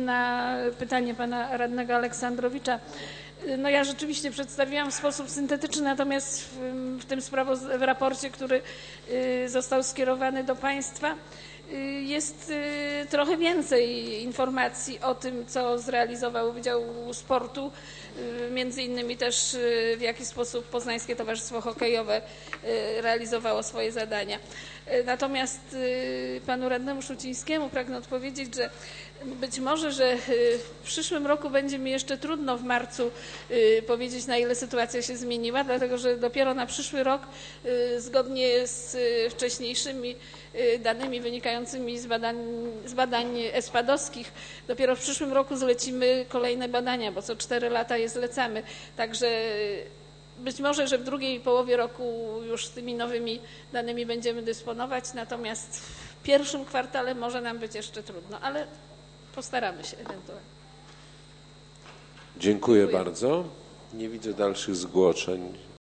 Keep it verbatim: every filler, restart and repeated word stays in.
na pytanie pana radnego Aleksandrowicza. No ja rzeczywiście przedstawiłam w sposób syntetyczny, natomiast w, w tym sprawoz- w raporcie, który został skierowany do państwa, jest trochę więcej informacji o tym, co zrealizował Wydział Sportu, między innymi też w jaki sposób Poznańskie Towarzystwo Hokejowe realizowało swoje zadania. Natomiast panu radnemu Szucińskiemu pragnę odpowiedzieć, że być może, że w przyszłym roku będzie mi jeszcze trudno w marcu powiedzieć, na ile sytuacja się zmieniła, dlatego że dopiero na przyszły rok, zgodnie z wcześniejszymi danymi wynikającymi z badań, z badań espadowskich, dopiero w przyszłym roku zlecimy kolejne badania, bo co cztery lata je zlecamy. Także być może, że w drugiej połowie roku już z tymi nowymi danymi będziemy dysponować, natomiast w pierwszym kwartale może nam być jeszcze trudno, ale postaramy się ewentualnie. Dziękuję, Dziękuję bardzo. Nie widzę dalszych zgłoszeń.